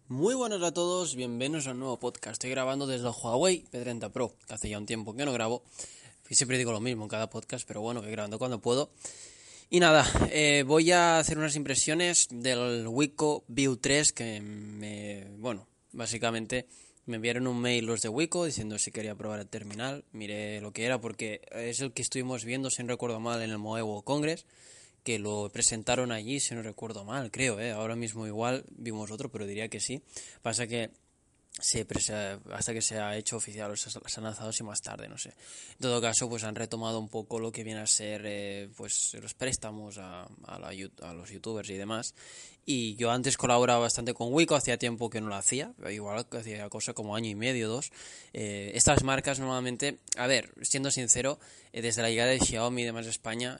Muy buenas a todos, bienvenidos a un nuevo podcast. Estoy grabando desde el Huawei P30 Pro, que hace ya un tiempo que no grabo. Y siempre digo lo mismo en cada podcast, pero bueno, voy grabando cuando puedo. Y nada, voy a hacer unas impresiones del Wiko View 3 básicamente me enviaron un mail los de Wiko diciendo si quería probar el terminal. Miré lo que era porque es el que estuvimos viendo, si no recuerdo mal, en el Mobile Congress, que lo presentaron allí, si no recuerdo mal, creo, ahora mismo igual vimos otro, pero diría que sí. Pasa que hasta que se ha hecho oficial, se han lanzado así más tarde, no sé. En todo caso, pues han retomado un poco lo que viene a ser pues los préstamos a los youtubers y demás. Y yo antes colaboraba bastante con Wiko, hacía tiempo que no lo hacía, igual que hacía cosa como año y medio, dos. Estas marcas normalmente, a ver, siendo sincero, desde la llegada de Xiaomi y demás de España,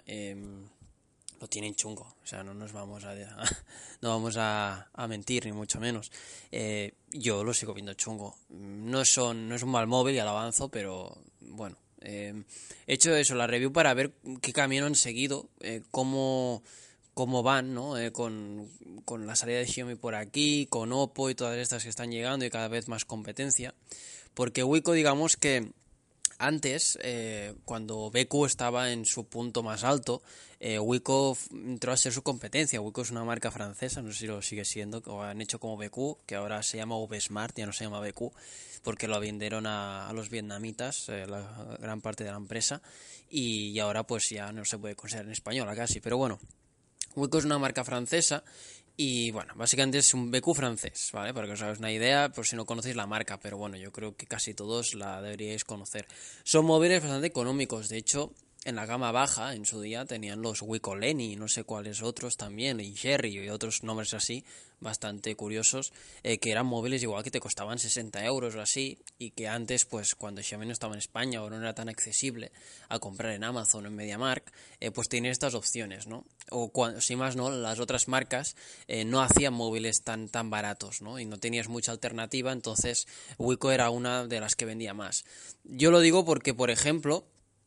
lo tienen chungo, o sea, no nos vamos no vamos a mentir, ni mucho menos. Yo lo sigo viendo chungo. No es un mal móvil, ya lo avanzo, pero bueno. He hecho eso, la review para ver qué camino han seguido, cómo van, ¿no? Con la salida de Xiaomi por aquí, con Oppo y todas estas que están llegando y cada vez más competencia. Porque Wiko, digamos que antes, cuando BQ estaba en su punto más alto, Wiko entró a ser su competencia. Wiko es una marca francesa, no sé si lo sigue siendo, o han hecho como BQ, que ahora se llama VSmart, ya no se llama BQ, porque lo vendieron a los vietnamitas, la gran parte de la empresa, y ahora pues ya no se puede considerar en española casi, pero bueno. Wiko es una marca francesa y bueno, básicamente es un BQ francés, ¿vale? Para que os hagáis una idea, por si no conocéis la marca, pero bueno, yo creo que casi todos la deberíais conocer. Son móviles bastante económicos, de hecho, en la gama baja, en su día, tenían los Wiko Lenny, no sé cuáles otros también, y Jerry y otros nombres así, bastante curiosos, que eran móviles igual que te costaban 60 euros o así, y que antes, pues cuando Xiaomi no estaba en España o no era tan accesible a comprar en Amazon o en MediaMarkt, pues tiene estas opciones, ¿no? O si más no, las otras marcas no hacían móviles tan baratos, ¿no? Y no tenías mucha alternativa, entonces Wiko era una de las que vendía más. Yo lo digo porque, por ejemplo,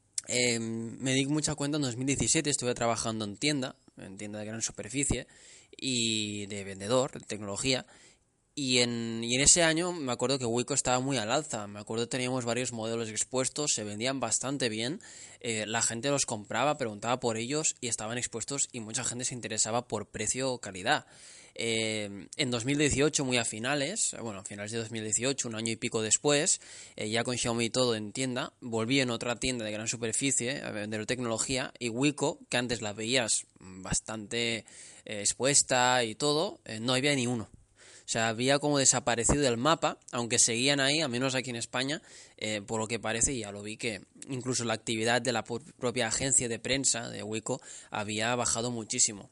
me di mucha cuenta en 2017, estuve trabajando en tienda de gran superficie y de vendedor de tecnología. Y en ese año me acuerdo que Wiko estaba muy al alza. Me acuerdo que teníamos varios modelos expuestos, se vendían bastante bien. La gente los compraba, preguntaba por ellos y estaban expuestos y mucha gente se interesaba por precio o calidad. En 2018, muy a finales de 2018, un año y pico después, ya con Xiaomi y todo en tienda, volví en otra tienda de gran superficie a vender tecnología y Wiko, que antes la veías bastante expuesta y todo, no había ni uno. O sea, había como desaparecido del mapa, aunque seguían ahí, al menos aquí en España, por lo que parece, y ya lo vi que incluso la actividad de la propia agencia de prensa de Wiko había bajado muchísimo.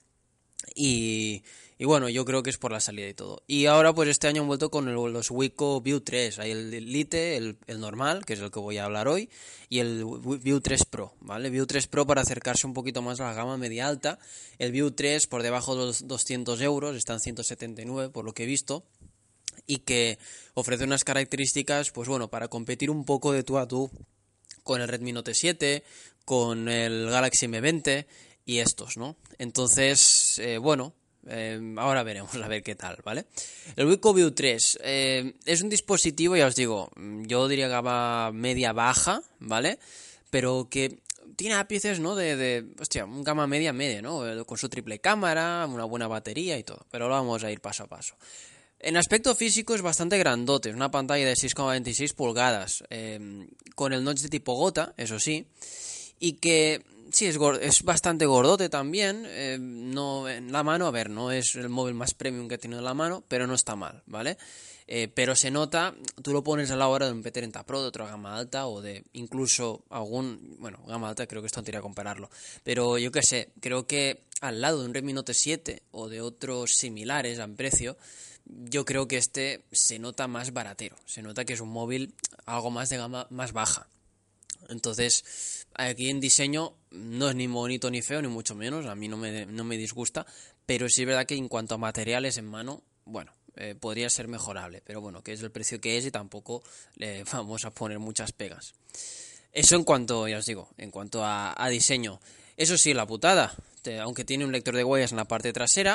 Y bueno, yo creo que es por la salida y todo. Y ahora pues este año han vuelto con los Wiko View 3. Hay el Lite, el normal, que es el que voy a hablar hoy, y el View 3 Pro, ¿vale? View 3 Pro para acercarse un poquito más a la gama media alta. El View 3 por debajo de los 200 euros, está en 179 por lo que he visto. Y que ofrece unas características, pues bueno, para competir un poco de tú a tú con el Redmi Note 7, con el Galaxy M20 y estos, ¿no? Entonces, ahora veremos a ver qué tal, ¿vale? El Wiko View 3 es un dispositivo, ya os digo, yo diría gama media-baja, ¿vale? Pero que tiene ápices, ¿no? Un gama media, ¿no? Con su triple cámara, una buena batería y todo. Pero vamos a ir paso a paso. En aspecto físico es bastante grandote, es una pantalla de 6,26 pulgadas, con el notch de tipo gota, eso sí, y que sí es bastante gordote también, no en la mano, a ver, no es el móvil más premium que he tenido en la mano, pero no está mal, ¿vale? Pero se nota, tú lo pones a la hora de un P30 Pro de otra gama alta o de incluso gama alta creo que es tontería compararlo, pero yo qué sé, creo que al lado de un Redmi Note 7 o de otros similares en precio, yo creo que este se nota más baratero, se nota que es un móvil algo más de gama más baja. Entonces, aquí en diseño no es ni bonito ni feo, ni mucho menos, a mí no me disgusta, pero sí es verdad que en cuanto a materiales en mano, bueno, podría ser mejorable, pero bueno, que es el precio que es y tampoco le vamos a poner muchas pegas. Eso en cuanto, ya os digo, en cuanto a diseño. Eso sí, la putada, aunque tiene un lector de huellas en la parte trasera,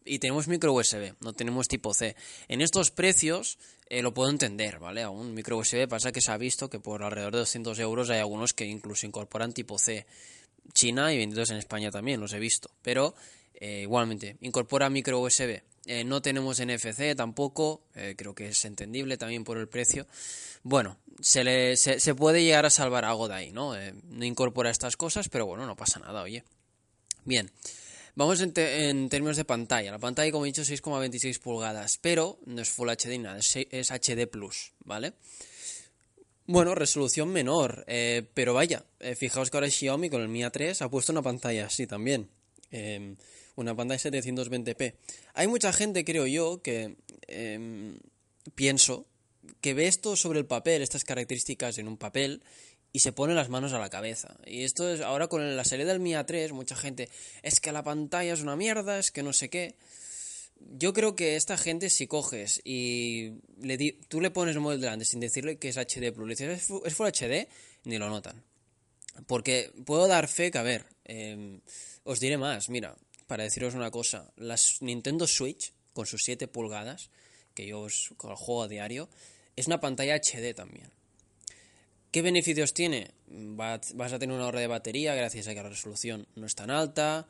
y tenemos micro USB, no tenemos tipo C. En estos precios lo puedo entender, ¿vale? A un micro USB pasa que se ha visto que por alrededor de 200 euros hay algunos que incluso incorporan tipo C. China y vendidos en España también, los he visto. Pero igualmente, incorpora micro USB. No tenemos NFC tampoco, creo que es entendible también por el precio. Bueno, se puede llegar a salvar algo de ahí, ¿no? No incorpora estas cosas, pero bueno, no pasa nada, oye. Bien, vamos en términos de pantalla. La pantalla, como he dicho, 6,26 pulgadas, pero no es Full HD ni nada, es HD+, ¿vale? Bueno, resolución menor, pero vaya, fijaos que ahora Xiaomi con el Mi A3 ha puesto una pantalla así también, una pantalla 720p. Hay mucha gente, creo yo, que pienso que ve esto sobre el papel, estas características en un papel, y se pone las manos a la cabeza. Y esto es ahora con la salida del Mi A3, mucha gente, es que la pantalla es una mierda, es que no sé qué. Yo creo que esta gente, si coges y tú le pones el móvil delante sin decirle que es HD Plus, le dices es Full HD, ni lo notan. Porque puedo dar fe que, a ver, os diré más, mira, para deciros una cosa, las Nintendo Switch, con sus 7 pulgadas, que yo os juego a diario, es una pantalla HD también. ¿Qué beneficios tiene? Vas a tener un ahorro de batería gracias a que la resolución no es tan alta.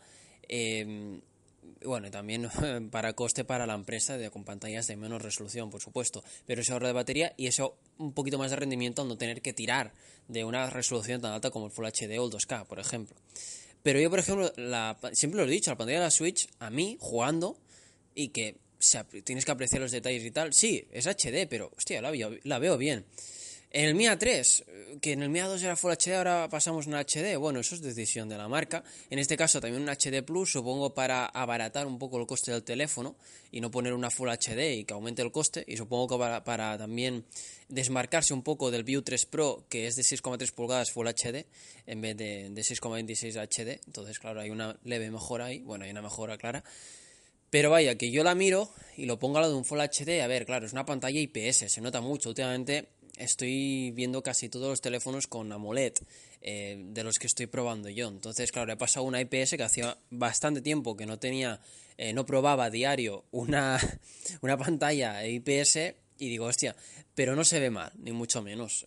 Bueno, y también para coste para la empresa con pantallas de menos resolución, por supuesto. Pero ese ahorro de batería y eso un poquito más de rendimiento al no tener que tirar de una resolución tan alta como el Full HD o el 2K, por ejemplo. Pero yo, por ejemplo, siempre lo he dicho, la pantalla de la Switch, a mí, jugando, y que tienes que apreciar los detalles y tal, sí, es HD, pero, hostia, la veo bien. En el Mi A3, que en el Mi A2 era Full HD, ahora pasamos a un HD. Bueno, eso es decisión de la marca. En este caso también un HD Plus, supongo para abaratar un poco el coste del teléfono y no poner una Full HD y que aumente el coste. Y supongo que para también desmarcarse un poco del View 3 Pro, que es de 6,3 pulgadas Full HD, en vez de 6,26 HD. Entonces, claro, hay una leve mejora ahí. Bueno, hay una mejora clara. Pero vaya, que yo la miro y lo pongo a lo de un Full HD. A ver, claro, es una pantalla IPS, se nota mucho. Últimamente estoy viendo casi todos los teléfonos con AMOLED de los que estoy probando yo. Entonces, claro, he pasado una IPS que hacía bastante tiempo que no probaba a diario una pantalla IPS y digo, hostia, pero no se ve mal, ni mucho menos.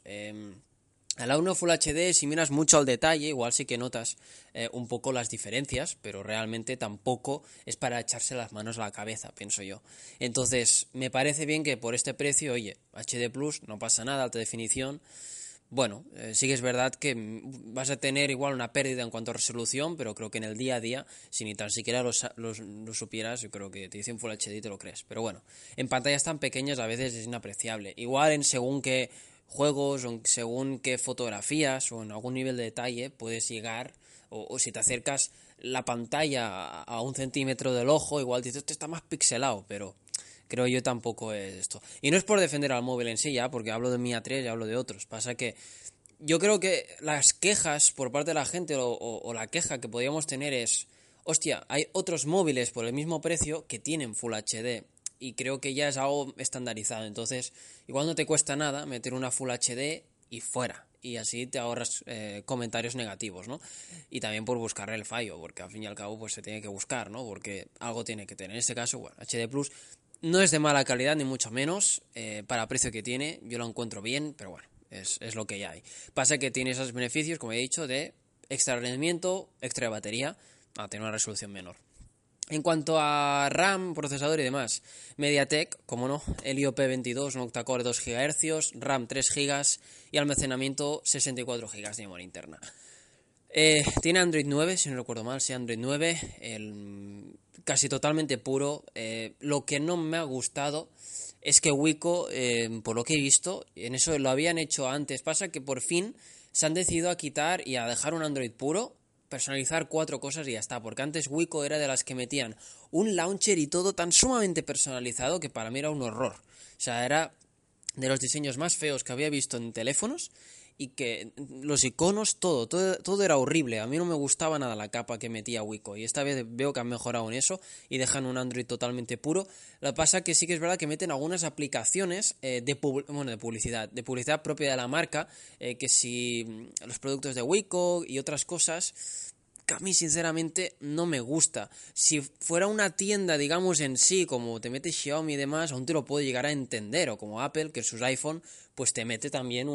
A la 1 Full HD, si miras mucho al detalle, igual sí que notas un poco las diferencias, pero realmente tampoco es para echarse las manos a la cabeza, pienso yo. Entonces, me parece bien que por este precio, oye, HD Plus, no pasa nada, alta definición. Bueno, sí que es verdad que vas a tener igual una pérdida en cuanto a resolución, pero creo que en el día a día, si ni tan siquiera lo supieras, yo creo que te dicen Full HD y te lo crees. Pero bueno, en pantallas tan pequeñas a veces es inapreciable. Igual en según qué juegos o según qué fotografías o en algún nivel de detalle puedes llegar, o si te acercas la pantalla a 1 centímetro del ojo, igual dices, esto está más pixelado, pero creo yo tampoco es esto. Y no es por defender al móvil en sí ya, porque hablo de Mi A3 y hablo de otros. Pasa que yo creo que las quejas por parte de la gente o la queja que podríamos tener es, hostia, hay otros móviles por el mismo precio que tienen Full HD y creo que ya es algo estandarizado. Entonces, igual no te cuesta nada meter una Full HD y fuera. Y así te ahorras comentarios negativos, ¿no? Y también por buscar el fallo, porque al fin y al cabo pues se tiene que buscar, ¿no? Porque algo tiene que tener. En este caso, bueno, HD Plus no es de mala calidad, ni mucho menos. Para el precio que tiene, yo lo encuentro bien, pero bueno, es lo que ya hay. Pasa que tiene esos beneficios, como he dicho, de extra rendimiento, extra batería, a tener una resolución menor. En cuanto a RAM, procesador y demás, MediaTek, como no, Helio P22, un octa-core 2 GHz, RAM 3 GB y almacenamiento 64 GB de memoria interna. Tiene Android 9, si no recuerdo mal, sí, Android 9, casi totalmente puro. Lo que no me ha gustado es que Wiko, por lo que he visto, en eso lo habían hecho antes. Pasa que por fin se han decidido a quitar y a dejar un Android puro, personalizar 4 cosas y ya está. Porque antes Wiko era de las que metían un launcher y todo tan sumamente personalizado que para mí era un horror. O sea, era de los diseños más feos que había visto en teléfonos y que los iconos, todo era horrible. A mí no me gustaba nada la capa que metía Wiko y esta vez veo que han mejorado en eso y dejan un Android totalmente puro. Lo que pasa que sí que es verdad que meten algunas aplicaciones de publicidad propia de la marca, que si los productos de Wiko y otras cosas que a mí sinceramente no me gusta. Si fuera una tienda, digamos, en sí, como te mete Xiaomi y demás, aún te lo puedo llegar a entender, o como Apple, que sus iPhone, pues te mete también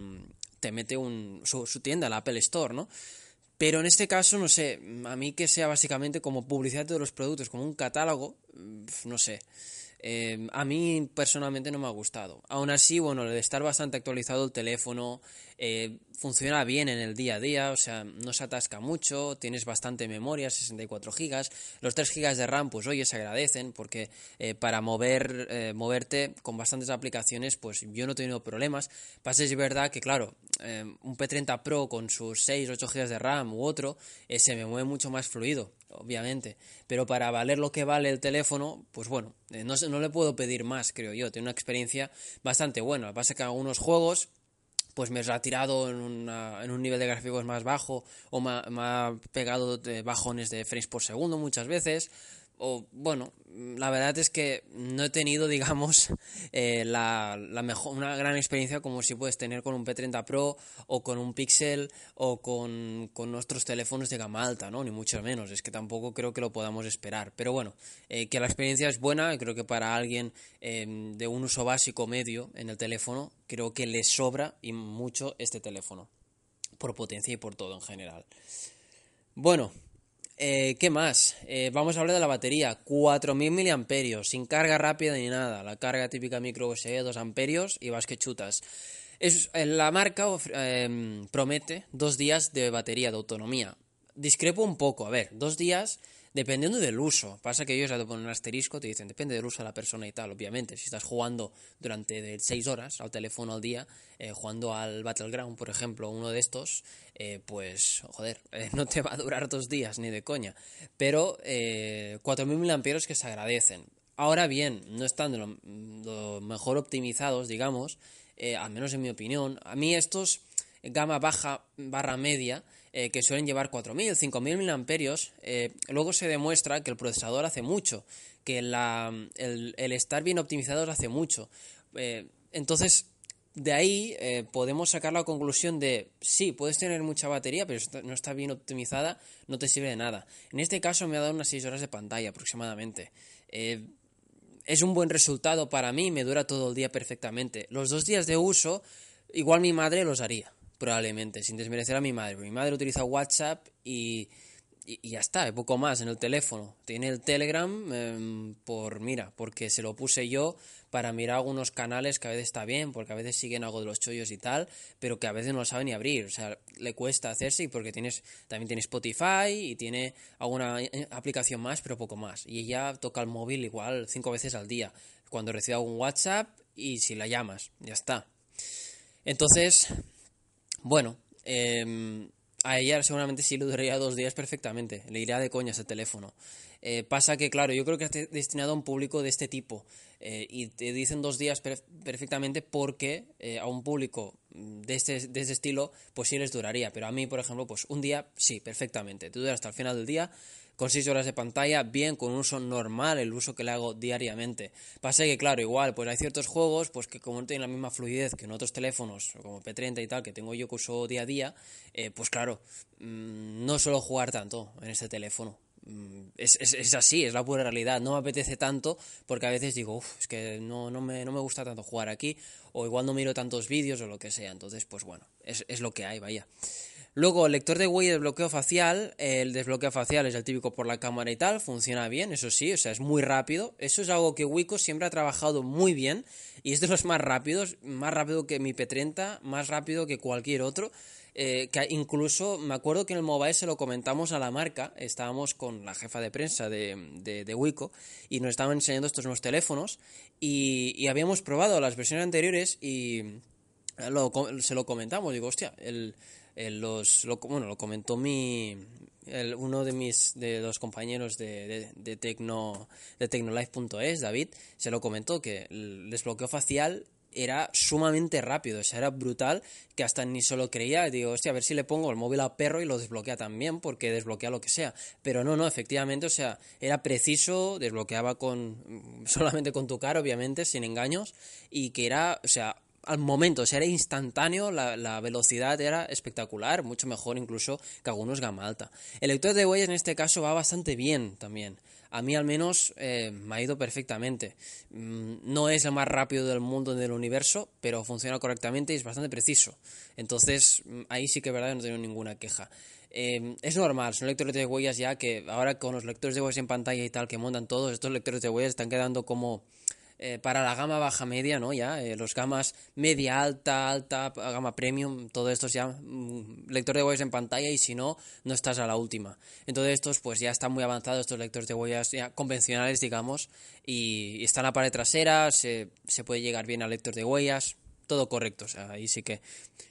su tienda, la Apple Store, ¿no? Pero en este caso, no sé, a mí que sea básicamente como publicidad de los productos, como un catálogo, no sé. A mí personalmente no me ha gustado. Aún así, bueno, de estar bastante actualizado el teléfono, funciona bien en el día a día, o sea, no se atasca mucho, tienes bastante memoria, 64 gigas, los 3 gigas de RAM, pues oye, se agradecen, porque para moverte con bastantes aplicaciones, pues yo no he tenido problemas. Pasa es verdad que, claro, un P30 Pro con sus 6-8 gigas de RAM u otro, se me mueve mucho más fluido, obviamente, pero para valer lo que vale el teléfono, pues bueno, no le puedo pedir más, creo yo. Tiene una experiencia bastante buena. Lo que pasa es que algunos juegos pues me ha tirado en un nivel de gráficos más bajo, o me ha pegado bajones de frames por segundo muchas veces, o bueno, la verdad es que no he tenido, digamos, una gran experiencia como si puedes tener con un P30 Pro o con un Pixel o con nuestros teléfonos de gama alta, ¿no? Ni mucho menos, es que tampoco creo que lo podamos esperar. Pero bueno, que la experiencia es buena, creo que para alguien de un uso básico medio en el teléfono, creo que le sobra y mucho este teléfono, por potencia y por todo en general. Bueno, ¿qué más? Vamos a hablar de la batería. 4000 mAh, sin carga rápida ni nada. La carga típica micro USB, 2 amperios y vas que chutas. La marca promete 2 días de batería, de autonomía. Discrepo un poco, a ver, 2 días dependiendo del uso. Pasa que ellos te ponen un asterisco, te dicen, depende del uso de la persona y tal, obviamente. Si estás jugando durante 6 horas al teléfono al día, jugando al Battleground, por ejemplo, uno de estos, pues, joder, no te va a durar 2 días, ni de coña. Pero 4000 mAh que se agradecen. Ahora bien, no están de lo mejor optimizados, digamos, al menos en mi opinión. A mí estos gama baja barra media, que suelen llevar 4000, 5000 miliamperios, luego se demuestra que el procesador hace mucho, que el estar bien optimizados hace mucho. Entonces, de ahí podemos sacar la conclusión de, sí, puedes tener mucha batería, pero si no está bien optimizada, no te sirve de nada. En este caso me ha dado unas 6 horas de pantalla aproximadamente. Es un buen resultado para mí, me dura todo el día perfectamente. Los 2 días de uso, igual mi madre los haría, probablemente, sin desmerecer a mi madre. Mi madre utiliza WhatsApp y ya está, poco más en el teléfono. Tiene el Telegram porque se lo puse yo para mirar algunos canales que a veces está bien, porque a veces siguen algo de los chollos y tal, pero que a veces no lo sabe ni abrir. O sea, le cuesta hacerse, y porque también tiene Spotify y tiene alguna aplicación más, pero poco más. Y ella toca el móvil igual 5 veces al día, cuando recibe algún WhatsApp y si la llamas, ya está. Entonces, bueno, a ella seguramente sí le duraría 2 días perfectamente, le iría de coña ese teléfono. Pasa que, claro, yo creo que está destinado a un público de este tipo, y te dicen 2 días perfectamente porque a un público de este estilo pues sí les duraría, pero a mí, por ejemplo, pues un día sí, perfectamente, te dura hasta el final del día, con 6 horas de pantalla, bien, con un uso normal, el uso que le hago diariamente. Pasa que, claro, igual, pues hay ciertos juegos pues que como no tienen la misma fluidez que en otros teléfonos, como P30 y tal, que tengo yo que uso día a día, pues claro, no suelo jugar tanto en este teléfono. Es así, es la pura realidad. No me apetece tanto porque a veces digo, es que no me gusta tanto jugar aquí, o igual no miro tantos vídeos o lo que sea. Entonces, pues bueno, es lo que hay, vaya. Luego, el lector de huella y desbloqueo facial. El desbloqueo facial es el típico por la cámara y tal, funciona bien, eso sí, o sea, es muy rápido. Eso es algo que Wiko siempre ha trabajado muy bien, y es de los más rápidos, más rápido que mi P30, más rápido que cualquier otro. Que incluso me acuerdo que en el mobile se lo comentamos a la marca, estábamos con la jefa de prensa de Wiko y nos estaban enseñando estos nuevos teléfonos, y habíamos probado las versiones anteriores y se lo comentamos. Digo, hostia, lo comentó uno de los compañeros de Tecnolife.es, David, se lo comentó que el desbloqueo facial era sumamente rápido, o sea, era brutal, que hasta ni se lo creía. Digo, hostia, a ver si le pongo el móvil a perro y lo desbloquea también, porque desbloquea lo que sea. Pero no, efectivamente, o sea, era preciso, desbloqueaba solamente con tu cara, obviamente, sin engaños, y que era, o sea, al momento, o sea, era instantáneo, la velocidad era espectacular, mucho mejor incluso que algunos gama alta. El lector de huellas en este caso va bastante bien también. A mí al menos me ha ido perfectamente. No es el más rápido del mundo del universo, pero funciona correctamente y es bastante preciso. Entonces, ahí sí que es verdad, no tengo ninguna queja. Es normal, son lectores de huellas ya que ahora con los lectores de huellas en pantalla y tal que montan todos, estos lectores de huellas están quedando como para la gama baja media, ¿no? Ya, los gamas media, alta, gama premium, todo esto ya lector de huellas en pantalla y si no, no estás a la última. Entonces estos pues ya están muy avanzados, estos lectores de huellas ya convencionales, digamos, y están en la pared trasera, se puede llegar bien al lector de huellas, todo correcto, o sea, ahí sí que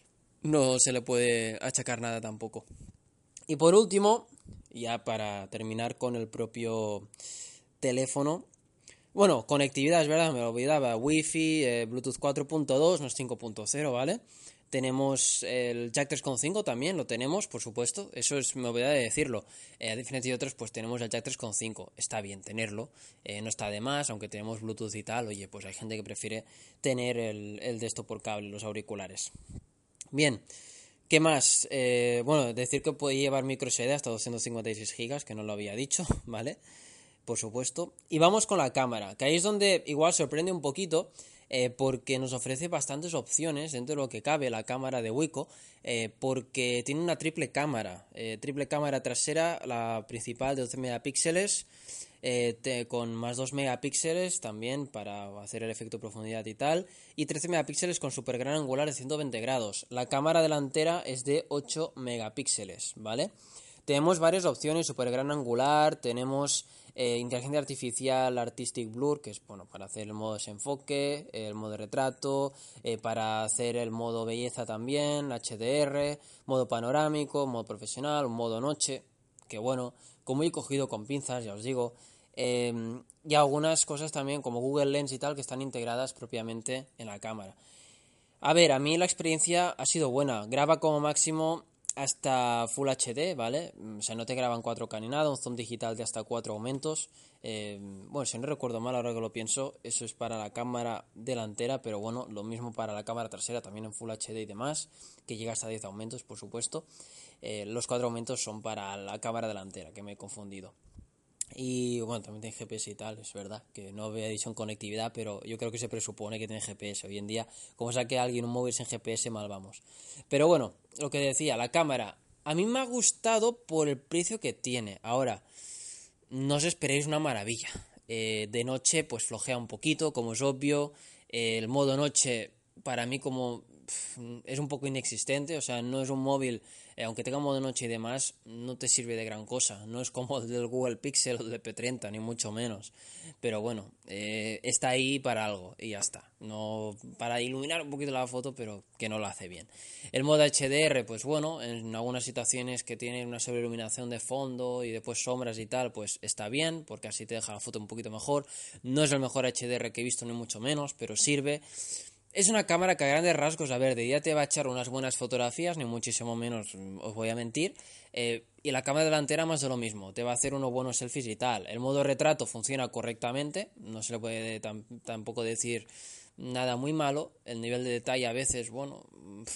no se le puede achacar nada tampoco. Y por último, ya para terminar con el propio teléfono, bueno, conectividad, es verdad, me lo olvidaba. Wi-Fi, Bluetooth 4.2, no es 5.0, ¿vale? Tenemos el Jack 3.5 también, lo tenemos, por supuesto. Eso es, me olvidaba de decirlo. A diferencia de otros, pues tenemos el Jack 3.5. Está bien tenerlo, no está de más, aunque tenemos Bluetooth y tal. Oye, pues hay gente que prefiere tener el de esto por cable, los auriculares. Bien, ¿qué más? Bueno, decir que puede llevar micro SD hasta 256 GB, que no lo había dicho, ¿vale? Por supuesto. Y vamos con la cámara, que ahí es donde igual sorprende un poquito, porque nos ofrece bastantes opciones dentro de lo que cabe la cámara de Wiko, porque tiene una triple cámara trasera, la principal de 12 megapíxeles, con más 2 megapíxeles también para hacer el efecto profundidad y tal, y 13 megapíxeles con super gran angular de 120 grados. La cámara delantera es de 8 megapíxeles, ¿vale? Tenemos varias opciones, super gran angular, tenemos inteligencia artificial Artistic Blur, que es bueno para hacer el modo desenfoque, el modo retrato, para hacer el modo belleza también, HDR, modo panorámico, modo profesional, modo noche, que bueno, como he cogido con pinzas, ya os digo, y algunas cosas también como Google Lens y tal que están integradas propiamente en la cámara. A ver, a mí la experiencia ha sido buena. Graba como máximo hasta Full HD, ¿vale? O sea, no te graba en 4K ni nada, un zoom digital de hasta 4 aumentos. Bueno, si no recuerdo mal, ahora que lo pienso, eso es para la cámara delantera, pero bueno, lo mismo para la cámara trasera, también en Full HD y demás, que llega hasta 10 aumentos, por supuesto. Los 4 aumentos son para la cámara delantera, que me he confundido. Y bueno, también tiene GPS y tal, es verdad, que no había dicho en conectividad, pero yo creo que se presupone que tiene GPS. Hoy en día, como saque alguien un móvil sin GPS, mal vamos. Pero bueno, lo que decía, la cámara, a mí me ha gustado por el precio que tiene. Ahora, no os esperéis una maravilla. De noche, pues flojea un poquito, como es obvio. El modo noche, para mí, como es un poco inexistente, o sea, no es un móvil, aunque tenga modo noche y demás, no te sirve de gran cosa, no es como el del Google Pixel o el de P30, ni mucho menos, pero bueno, está ahí para algo y ya está, no para iluminar un poquito la foto, pero que no lo hace bien. El modo HDR, pues bueno, en algunas situaciones que tiene una sobreiluminación de fondo y después sombras y tal, pues está bien, porque así te deja la foto un poquito mejor, no es el mejor HDR que he visto ni mucho menos, pero sirve. Es una cámara que a grandes rasgos, a ver, de día te va a echar unas buenas fotografías, ni muchísimo menos, os voy a mentir. Y la cámara delantera más de lo mismo, te va a hacer unos buenos selfies y tal. El modo retrato funciona correctamente, no se le puede tampoco decir nada muy malo. El nivel de detalle a veces, bueno,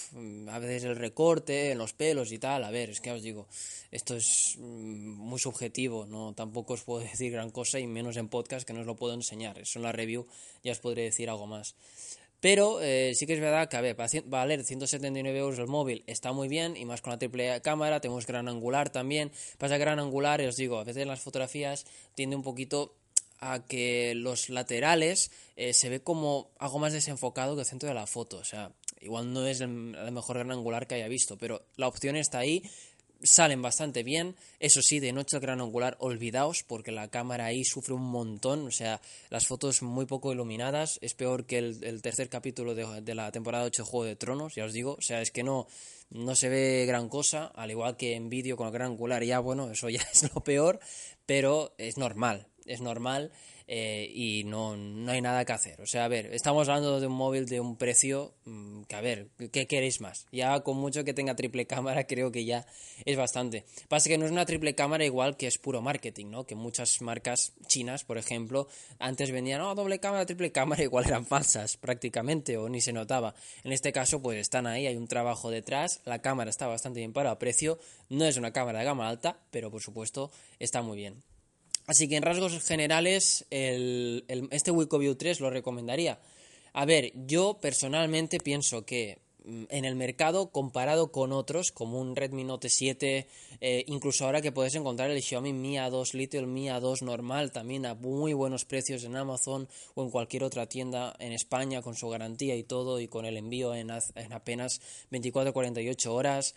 a veces el recorte en los pelos y tal. A ver, es que os digo, esto es muy subjetivo, no tampoco os puedo decir gran cosa y menos en podcast que no os lo puedo enseñar. Eso en la review ya os podré decir algo más. Pero sí que es verdad que, a ver, para valer 179 euros el móvil está muy bien, y más con la triple cámara, tenemos gran angular también. Pasa gran angular, y os digo, a veces en las fotografías tiende un poquito a que los laterales se ve como algo más desenfocado que el centro de la foto. O sea, igual no es el mejor gran angular que haya visto, pero la opción está ahí. Salen bastante bien, eso sí, de noche el gran angular olvidaos, porque la cámara ahí sufre un montón, o sea, las fotos muy poco iluminadas, es peor que el tercer capítulo de la temporada 8 de Juego de Tronos, ya os digo, o sea, es que no se ve gran cosa, al igual que en vídeo con el gran angular, ya bueno, eso ya es lo peor, pero es normal, y no hay nada que hacer. O sea, a ver, estamos hablando de un móvil de un precio que, a ver, ¿qué queréis más? Ya con mucho que tenga triple cámara creo que ya es bastante. Pasa que no es una triple cámara igual que es puro marketing, ¿no? Que muchas marcas chinas, por ejemplo, antes vendían, doble cámara, triple cámara, igual eran falsas prácticamente o ni se notaba. En este caso, pues están ahí, hay un trabajo detrás, la cámara está bastante bien para el precio, no es una cámara de gama alta, pero por supuesto está muy bien. Así que en rasgos generales, este Wiko View 3 lo recomendaría. A ver, yo personalmente pienso que en el mercado, comparado con otros, como un Redmi Note 7, incluso ahora que puedes encontrar el Xiaomi Mi A2 Lite, el Mi A2 normal, también a muy buenos precios en Amazon o en cualquier otra tienda en España, con su garantía y todo, y con el envío en apenas 24-48 horas,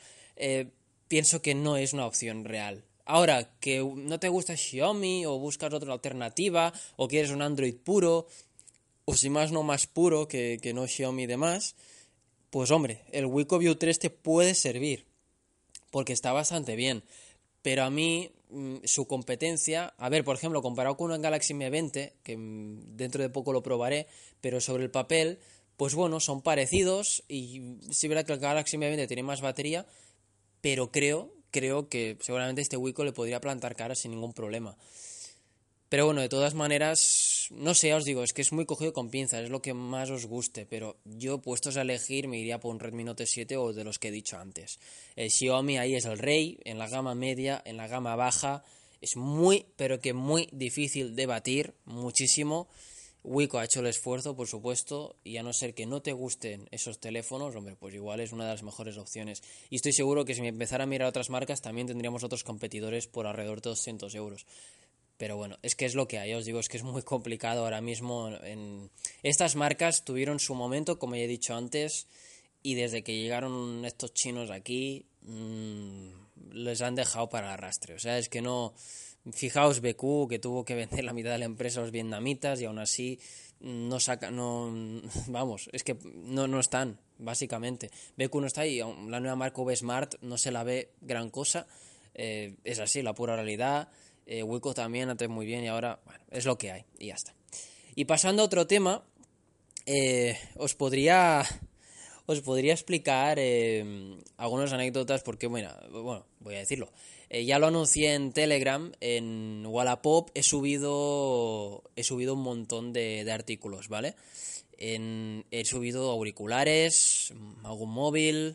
pienso que no es una opción real. Ahora, que no te gusta Xiaomi o buscas otra alternativa o quieres un Android puro o si más no más puro que no Xiaomi y demás, pues hombre, el Wiko View 3 te puede servir porque está bastante bien. Pero a mí su competencia, a ver, por ejemplo, comparado con un Galaxy M20, que dentro de poco lo probaré, pero sobre el papel, pues bueno, son parecidos y sí verá que el Galaxy M20 tiene más batería, pero creo que seguramente este Wiko le podría plantar cara sin ningún problema. Pero bueno, de todas maneras, no sé, os digo, es que es muy cogido con pinzas, es lo que más os guste, pero yo puestos a elegir me iría por un Redmi Note 7 o de los que he dicho antes. El Xiaomi ahí es el rey, en la gama media, en la gama baja, es muy, pero que muy difícil de batir, muchísimo. Wiko ha hecho el esfuerzo, por supuesto, y a no ser que no te gusten esos teléfonos, hombre, pues igual es una de las mejores opciones. Y estoy seguro que si me empezara a mirar otras marcas, también tendríamos otros competidores por alrededor de 200 euros. Pero bueno, es que es lo que hay, os digo, es que es muy complicado ahora mismo. Estas marcas tuvieron su momento, como ya he dicho antes, y desde que llegaron estos chinos aquí, les han dejado para el arrastre. O sea, es que no... Fijaos BQ, que tuvo que vender la mitad de la empresa a los vietnamitas y aún así no saca... No, vamos, es que no están, básicamente. BQ no está y la nueva marca V Smart no se la ve gran cosa. Es así, la pura realidad. Wiko también antes muy bien y ahora, bueno, es lo que hay y ya está. Y pasando a otro tema, os podría explicar algunas anécdotas porque, bueno, voy a decirlo. Ya lo anuncié en Telegram, en Wallapop he subido un montón de artículos, ¿vale? He subido auriculares, algún móvil,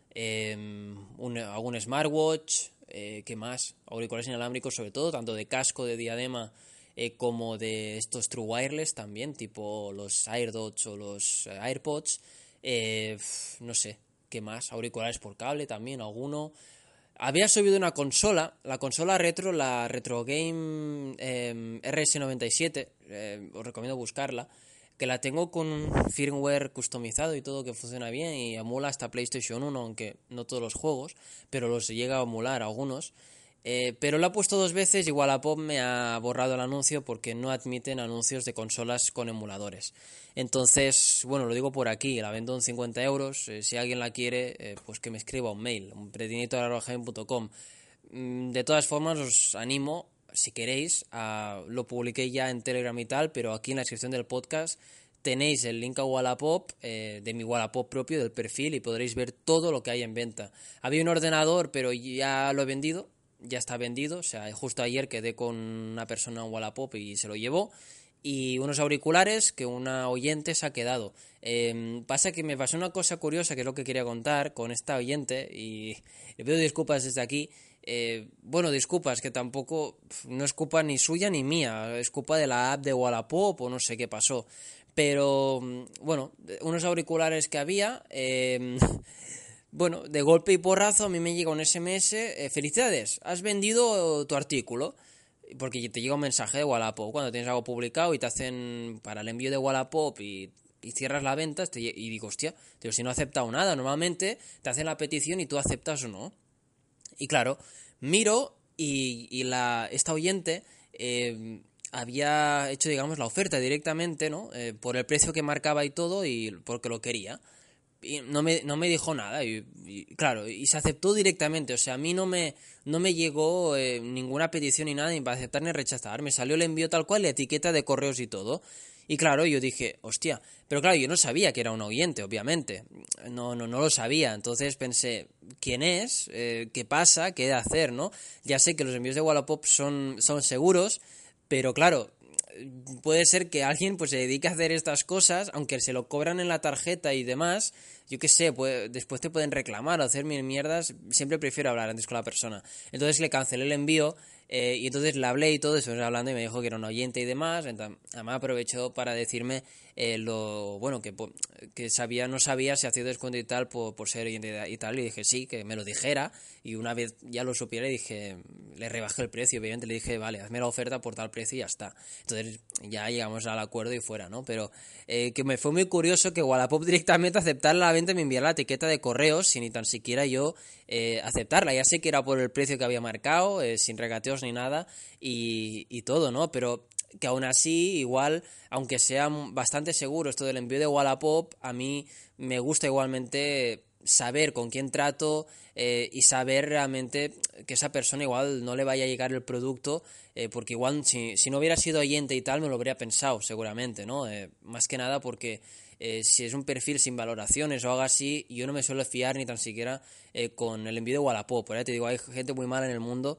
algún smartwatch, ¿qué más? Auriculares inalámbricos sobre todo, tanto de casco, de diadema, como de estos True Wireless también, tipo los AirDots o los AirPods. No sé, ¿qué más? Auriculares por cable también, alguno. Había subido una consola, la consola retro, la Retro Game RS97, os recomiendo buscarla, que la tengo con un firmware customizado y todo que funciona bien y emula hasta PlayStation 1, aunque no todos los juegos, pero los llega a emular algunos. Pero la he puesto 2 veces y Wallapop me ha borrado el anuncio porque no admiten anuncios de consolas con emuladores. Entonces, bueno, lo digo por aquí, la vendo en 50 euros. Si alguien la quiere, pues que me escriba un mail, predinito@gmail.com. De todas formas, os animo, si queréis, lo publiqué ya en Telegram y tal, pero aquí en la descripción del podcast tenéis el link a Wallapop, de mi Wallapop propio, del perfil, y podréis ver todo lo que hay en venta. Había un ordenador, pero ya lo he vendido. Ya está vendido, o sea, justo ayer quedé con una persona en Wallapop y se lo llevó, y unos auriculares que una oyente se ha quedado. Pasa que me pasó una cosa curiosa, que es lo que quería contar con esta oyente, y le pido disculpas desde aquí. Bueno, disculpas, que tampoco, no es culpa ni suya ni mía, es culpa de la app de Wallapop o no sé qué pasó. Pero, bueno, unos auriculares que había... Bueno, de golpe y porrazo a mí me llega un SMS, felicidades, has vendido tu artículo, porque te llega un mensaje de Wallapop cuando tienes algo publicado y te hacen para el envío de Wallapop y cierras la venta y digo, hostia, pero si no he aceptado nada, normalmente te hacen la petición y tú aceptas o no. Y claro, miro y esta oyente había hecho, digamos, la oferta directamente, ¿no? Por el precio que marcaba y todo y porque lo quería. Y no me dijo nada, claro, y se aceptó directamente, o sea, a mí no me llegó ninguna petición ni nada, ni para aceptar ni rechazar, me salió el envío tal cual, la etiqueta de correos y todo, y claro, yo dije, hostia, pero claro, yo no sabía que era un oyente, obviamente, no lo sabía, entonces pensé, ¿quién es? ¿Qué pasa? ¿Qué he de hacer, no? Ya sé que los envíos de Wallapop son seguros, pero claro, puede ser que alguien pues se dedique a hacer estas cosas, aunque se lo cobran en la tarjeta y demás, yo qué sé, pues, después te pueden reclamar o hacer mil mierdas, siempre prefiero hablar antes con la persona. Entonces le cancelé el envío y entonces le hablé y todo, eso hablando y me dijo que era un oyente y demás, entonces, además aprovechó para decirme lo bueno que sabía, no sabía si hacía descuento y tal por ser oyente y tal, y dije sí, que me lo dijera, y una vez ya lo supiera dije, le rebajé el precio, obviamente le dije, vale, hazme la oferta por tal precio y ya está. Entonces ya llegamos al acuerdo y fuera, ¿no? Pero que me fue muy curioso que Wallapop directamente aceptara la venta y me enviara la etiqueta de correos sin ni tan siquiera yo aceptarla. Ya sé que era por el precio que había marcado, sin regateos ni nada y todo, ¿no? Pero que aún así, igual, aunque sea bastante seguro esto del envío de Wallapop, a mí me gusta igualmente saber con quién trato y saber realmente que esa persona igual no le vaya a llegar el producto porque igual si no hubiera sido oyente y tal me lo habría pensado seguramente, ¿no? Más que nada porque si es un perfil sin valoraciones o algo así, yo no me suelo fiar ni tan siquiera con el envío de Wallapop. Te digo, hay gente muy mala en el mundo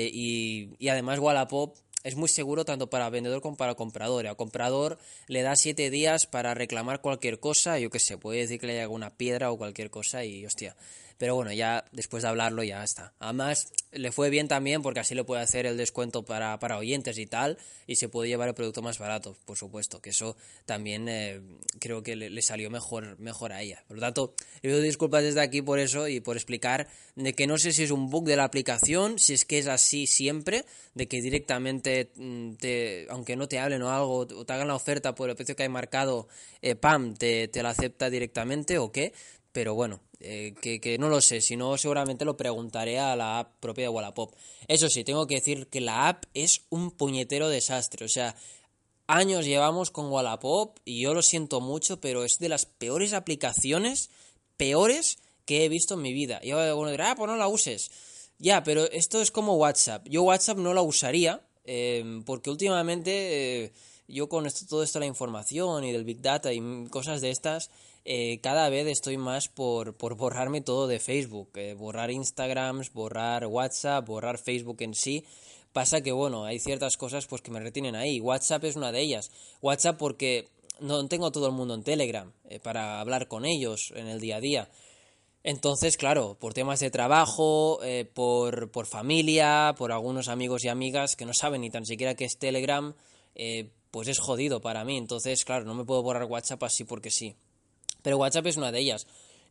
y además Wallapop es muy seguro tanto para vendedor como para comprador. Al comprador le da 7 días para reclamar cualquier cosa, yo qué sé, puede decir que le haya una piedra o cualquier cosa y hostia. Pero bueno, ya después de hablarlo ya está. Además, le fue bien también porque así le puede hacer el descuento para oyentes y tal, y se puede llevar el producto más barato, por supuesto, que eso también creo que le salió mejor a ella. Por lo tanto, le pido disculpas desde aquí por eso y por explicar de que no sé si es un bug de la aplicación, si es que es así siempre, de que directamente, aunque no te hablen o algo, o te hagan la oferta por el precio que hay marcado, ¡pam!, te la acepta directamente o qué. Pero bueno, que no lo sé, si no seguramente lo preguntaré a la app propia de Wallapop. Eso sí, tengo que decir que la app es un puñetero desastre, o sea, años llevamos con Wallapop y yo lo siento mucho, pero es de las peores aplicaciones, peores que he visto en mi vida. Y ahora alguno dirá, pues no la uses. Ya, pero esto es como WhatsApp. Yo WhatsApp no la usaría porque últimamente yo con todo esto de la información y del Big Data y cosas de estas, cada vez estoy más por borrarme todo de Facebook. Borrar Instagrams, borrar WhatsApp, borrar Facebook en sí. Pasa que, bueno, hay ciertas cosas pues que me retienen ahí. WhatsApp es una de ellas. WhatsApp porque no tengo todo el mundo en Telegram para hablar con ellos en el día a día. Entonces, claro, por temas de trabajo, por familia, por algunos amigos y amigas que no saben ni tan siquiera qué es Telegram, pues es jodido para mí. Entonces, claro, no me puedo borrar WhatsApp así porque sí. Pero WhatsApp es una de ellas.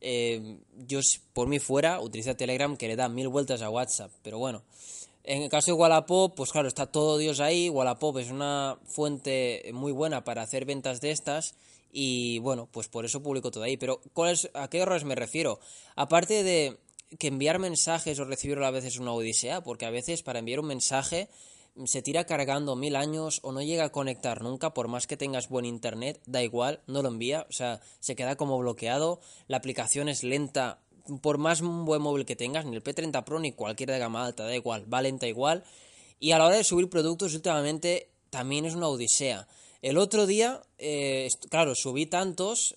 Yo, por mí fuera, utilizo Telegram que le da 1000 vueltas a WhatsApp. Pero bueno, en el caso de Wallapop, pues claro, está todo Dios ahí. Wallapop es una fuente muy buena para hacer ventas de estas. Y bueno, pues por eso publico todo ahí. Pero ¿a qué errores me refiero? Aparte de que enviar mensajes o recibirlo a veces es una odisea, porque a veces para enviar un mensaje se tira cargando 1000 años o no llega a conectar nunca, por más que tengas buen internet, da igual, no lo envía, o sea, se queda como bloqueado, la aplicación es lenta, por más buen móvil que tengas, ni el P30 Pro ni cualquier de gama alta, da igual, va lenta igual, y a la hora de subir productos últimamente también es una odisea. El otro día, claro, subí tantos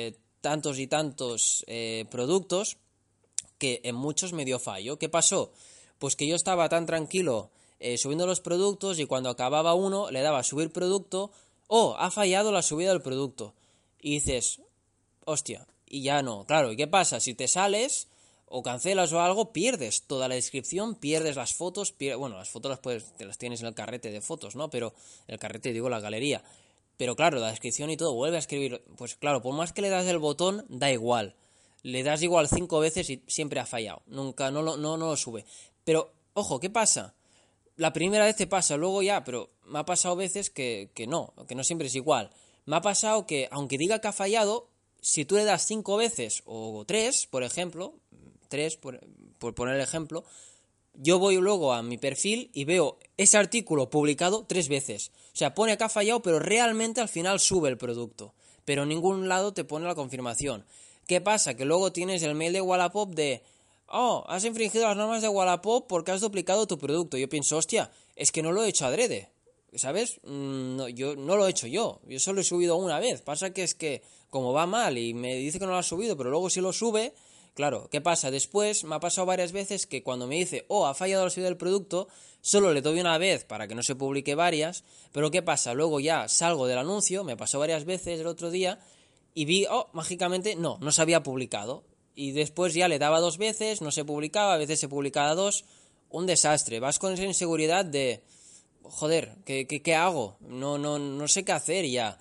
y tantos productos que en muchos me dio fallo. ¿Qué pasó? Pues que yo estaba tan tranquilo subiendo los productos y cuando acababa uno le daba a subir producto, ha fallado la subida del producto. Y dices, hostia, y ya no. Claro, ¿y qué pasa? Si te sales o cancelas o algo, pierdes toda la descripción, pierdes las fotos, bueno, las fotos te las tienes en el carrete de fotos, ¿no? Pero el carrete, digo, la galería. Pero claro, la descripción y todo, vuelve a escribir. Pues claro, por más que le das el botón, da igual. Le das igual 5 veces y siempre ha fallado. Nunca, no lo sube. Pero, ojo, ¿qué pasa? La primera vez te pasa, luego ya, pero me ha pasado veces que no siempre es igual. Me ha pasado que, aunque diga que ha fallado, si tú le das 5 veces o 3, por ejemplo, 3 por poner el ejemplo, yo voy luego a mi perfil y veo ese artículo publicado 3 veces. O sea, pone que ha fallado, pero realmente al final sube el producto. Pero en ningún lado te pone la confirmación. ¿Qué pasa? Que luego tienes el mail de Wallapop de... Oh, has infringido las normas de Wallapop porque has duplicado tu producto. Yo pienso, hostia, es que no lo he hecho adrede, ¿sabes? No, yo no lo he hecho yo solo he subido una vez. Pasa que es que como va mal y me dice que no lo ha subido, pero luego sí lo sube, claro, ¿qué pasa? Después me ha pasado varias veces que cuando me dice, oh, ha fallado la subida del producto, solo le doy una vez para que no se publique varias, pero ¿qué pasa? Luego ya salgo del anuncio, me pasó varias veces el otro día y vi, oh, mágicamente no se había publicado. Y después ya le daba 2 veces, no se publicaba, a veces se publicaba 2, un desastre. Vas con esa inseguridad de, joder, ¿qué hago? No sé qué hacer ya.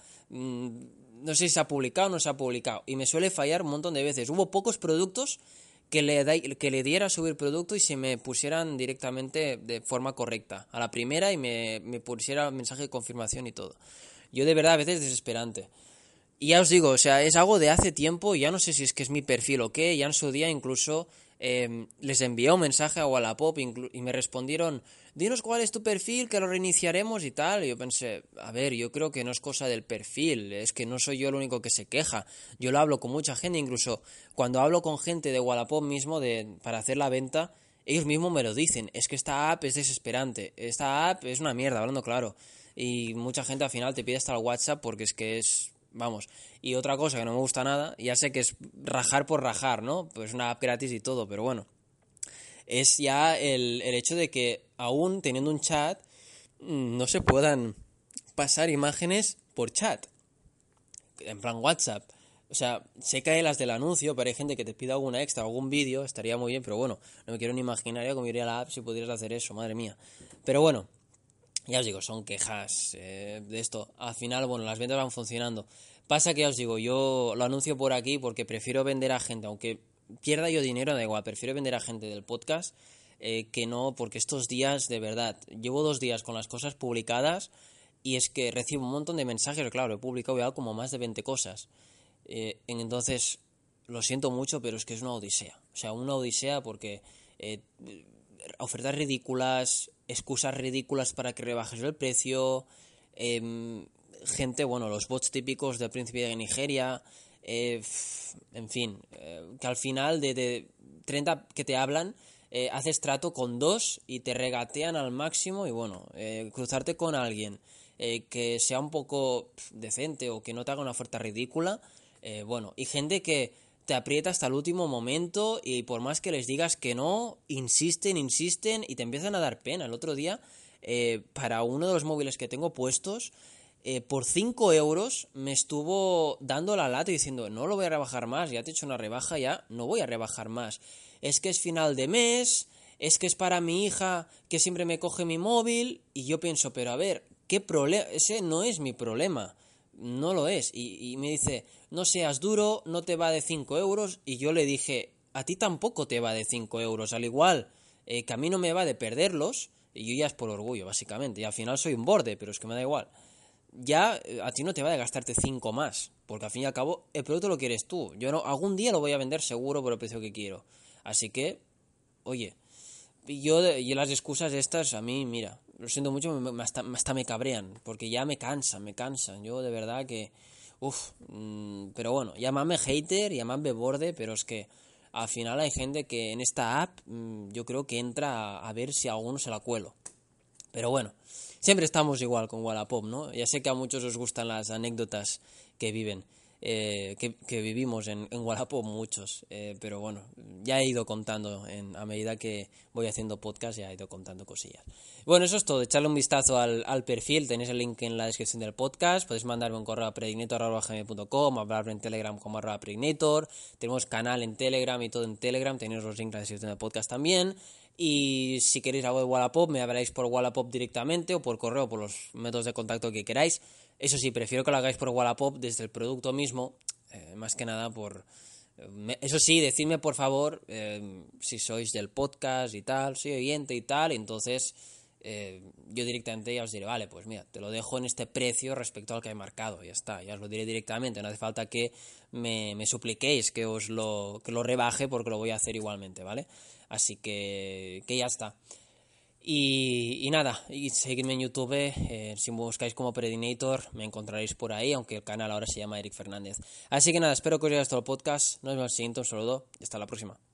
No sé si se ha publicado o no se ha publicado. Y me suele fallar un montón de veces. Hubo pocos productos que le diera a subir producto y se me pusieran directamente de forma correcta. A la primera y me pusiera mensaje de confirmación y todo. Yo de verdad a veces desesperante. Y ya os digo, o sea, es algo de hace tiempo, ya no sé si es que es mi perfil o qué, ya en su día incluso les envié un mensaje a Wallapop y me respondieron, dinos cuál es tu perfil, que lo reiniciaremos y tal. Y yo pensé, a ver, yo creo que no es cosa del perfil, es que no soy yo el único que se queja. Yo lo hablo con mucha gente, incluso cuando hablo con gente de Wallapop mismo para hacer la venta, ellos mismos me lo dicen, es que esta app es desesperante, esta app es una mierda, hablando claro. Y mucha gente al final te pide hasta el WhatsApp porque es que es... Vamos, y otra cosa que no me gusta nada, ya sé que es rajar por rajar, ¿no? Pues una app gratis y todo, pero bueno, es ya el hecho de que aún teniendo un chat no se puedan pasar imágenes por chat, en plan WhatsApp. O sea, sé que hay las del anuncio, pero hay gente que te pide alguna extra, algún vídeo, estaría muy bien, pero bueno, no me quiero ni imaginar cómo iría la app si pudieras hacer eso, madre mía. Pero bueno, ya os digo, son quejas de esto. Al final, bueno, las ventas van funcionando. Pasa que ya os digo, yo lo anuncio por aquí porque prefiero vender a gente, aunque pierda yo dinero, da igual, prefiero vender a gente del podcast que no, porque estos días, de verdad, llevo 2 días con las cosas publicadas y es que recibo un montón de mensajes, claro, he publicado ya como más de 20 cosas. Entonces, lo siento mucho, pero es que es una odisea. O sea, una odisea porque... ofertas ridículas, excusas ridículas para que rebajes el precio, gente, bueno, los bots típicos del príncipe de Nigeria, en fin, que al final de 30 que te hablan, haces trato con 2 y te regatean al máximo y bueno, cruzarte con alguien que sea un poco decente o que no te haga una oferta ridícula, bueno, y gente que te aprieta hasta el último momento y por más que les digas que no, insisten y te empiezan a dar pena. El otro día, para uno de los móviles que tengo puestos, por 5 euros me estuvo dando la lata y diciendo, no lo voy a rebajar más, ya te he hecho una rebaja, ya no voy a rebajar más. Es que es final de mes, es que es para mi hija que siempre me coge mi móvil y yo pienso, pero a ver, ¿qué problema? Ese no es mi problema. No lo es. Y me dice, no seas duro, no te va de 5 euros. Y yo le dije, a ti tampoco te va de 5 euros. Al igual que a mí no me va de perderlos. Y yo ya es por orgullo, básicamente. Y al final soy un borde, pero es que me da igual. Ya a ti no te va de gastarte 5 más. Porque al fin y al cabo, el producto lo quieres tú. Yo no, algún día lo voy a vender seguro por el precio que quiero. Así que, oye, y las excusas estas a mí, mira, lo siento mucho, hasta me cabrean, porque ya me cansan. Yo de verdad que, pero bueno, llamadme hater, llamadme borde, pero es que al final hay gente que en esta app yo creo que entra a ver si a alguno se la cuelo. Pero bueno, siempre estamos igual con Wallapop, ¿no? Ya sé que a muchos os gustan las anécdotas que viven. Que vivimos en Wallapop muchos, pero bueno, ya he ido contando a medida que voy haciendo podcast, ya he ido contando cosillas. Bueno, eso es todo, echarle un vistazo al perfil, tenéis el link en la descripción del podcast, podéis mandarme un correo a predignator@gmail.com, hablarme en Telegram como @predignator, tenemos canal en Telegram y todo en Telegram, tenéis los links en la descripción del podcast también. Y si queréis algo de Wallapop, me habláis por Wallapop directamente o por correo, por los métodos de contacto que queráis. Eso sí, prefiero que lo hagáis por Wallapop desde el producto mismo, más que nada por... Eso sí, decidme por favor si sois del podcast y tal, soy oyente y tal, entonces yo directamente ya os diré, vale, pues mira, te lo dejo en este precio respecto al que he marcado, ya está, ya os lo diré directamente, no hace falta que me supliquéis que lo rebaje porque lo voy a hacer igualmente, ¿vale? Así que ya está. Y nada, y seguidme en YouTube, si me buscáis como Predinator me encontraréis por ahí, aunque el canal ahora se llama Eric Fernández. Así que nada, espero que os haya gustado el podcast, nos vemos en el siguiente, un saludo y hasta la próxima.